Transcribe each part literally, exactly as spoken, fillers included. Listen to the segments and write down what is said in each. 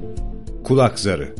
Kulak zarı.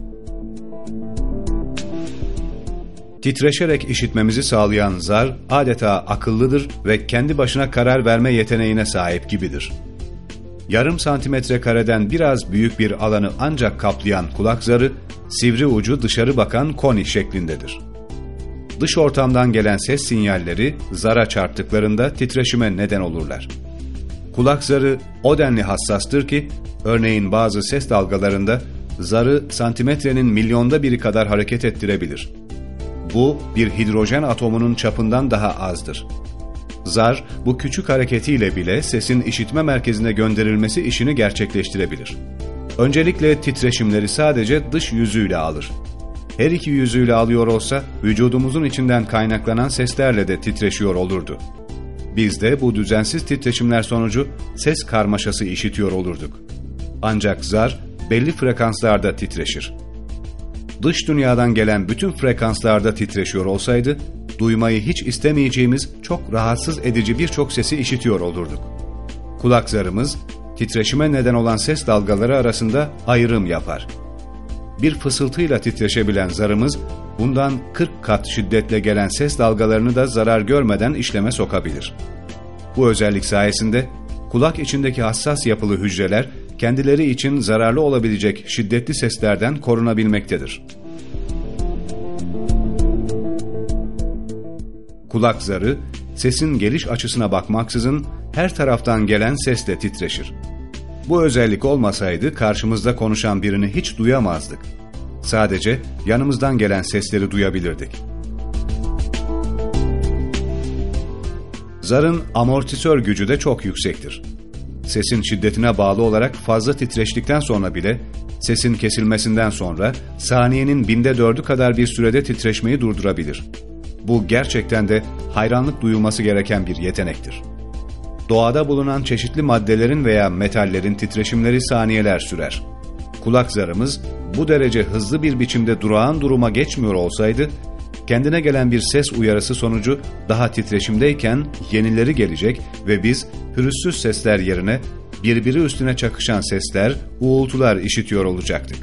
Titreşerek işitmemizi sağlayan zar adeta akıllıdır ve kendi başına karar verme yeteneğine sahip gibidir. Yarım santimetre kareden biraz büyük bir alanı ancak kaplayan kulak zarı, sivri ucu dışarı bakan koni şeklindedir. Dış ortamdan gelen ses sinyalleri zara çarptıklarında titreşime neden olurlar. Kulak zarı o denli hassastır ki, örneğin bazı ses dalgalarında zarı santimetrenin milyonda biri kadar hareket ettirebilir. Bu, bir hidrojen atomunun çapından daha azdır. Zar, bu küçük hareketiyle bile sesin işitme merkezine gönderilmesi işini gerçekleştirebilir. Öncelikle titreşimleri sadece dış yüzüyle alır. Her iki yüzüyle alıyor olsa, vücudumuzun içinden kaynaklanan seslerle de titreşiyor olurdu. Biz de bu düzensiz titreşimler sonucu ses karmaşası işitiyor olurduk. Ancak zar, belli frekanslarda titreşir. Dış dünyadan gelen bütün frekanslarda titreşiyor olsaydı, duymayı hiç istemeyeceğimiz çok rahatsız edici birçok sesi işitiyor olurduk. Kulak zarımız, titreşime neden olan ses dalgaları arasında ayrım yapar. Bir fısıltıyla titreşebilen zarımız, bundan kırk kat şiddetle gelen ses dalgalarını da zarar görmeden işleme sokabilir. Bu özellik sayesinde, kulak içindeki hassas yapılı hücreler, kendileri için zararlı olabilecek şiddetli seslerden korunabilmektedir. Kulak zarı, sesin geliş açısına bakmaksızın her taraftan gelen sesle titreşir. Bu özellik olmasaydı karşımızda konuşan birini hiç duyamazdık. Sadece yanımızdan gelen sesleri duyabilirdik. Zarın amortisör gücü de çok yüksektir. Sesin şiddetine bağlı olarak fazla titreştikten sonra bile, sesin kesilmesinden sonra saniyenin binde dördü kadar bir sürede titreşmeyi durdurabilir. Bu gerçekten de hayranlık duyulması gereken bir yetenektir. Doğada bulunan çeşitli maddelerin veya metallerin titreşimleri saniyeler sürer. Kulak zarımız bu derece hızlı bir biçimde durağan duruma geçmiyor olsaydı, kendine gelen bir ses uyarısı sonucu daha titreşimdeyken yenileri gelecek ve biz pürüzsüz sesler yerine birbiri üstüne çakışan sesler, uğultular işitiyor olacaktık.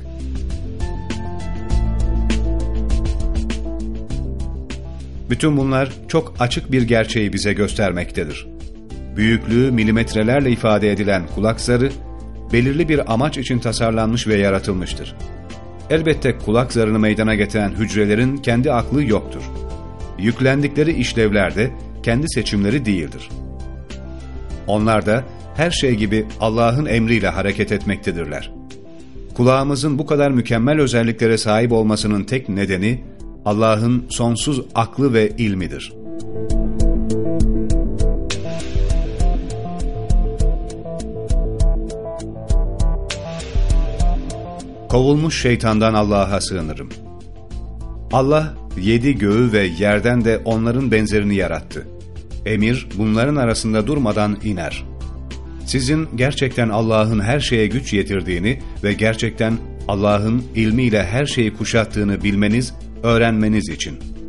Bütün bunlar çok açık bir gerçeği bize göstermektedir. Büyüklüğü milimetrelerle ifade edilen kulak zarı, belirli bir amaç için tasarlanmış ve yaratılmıştır. Elbette kulak zarını meydana getiren hücrelerin kendi aklı yoktur. Yüklendikleri işlevler de kendi seçimleri değildir. Onlar da her şey gibi Allah'ın emriyle hareket etmektedirler. Kulağımızın bu kadar mükemmel özelliklere sahip olmasının tek nedeni, Allah'ın sonsuz aklı ve ilmidir. Kovulmuş şeytandan Allah'a sığınırım. Allah, yedi göğü ve yerden de onların benzerini yarattı. Emir, bunların arasında durmadan iner. Sizin gerçekten Allah'ın her şeye güç yetirdiğini ve gerçekten Allah'ın ilmiyle her şeyi kuşattığını bilmeniz, öğrenmeniz için.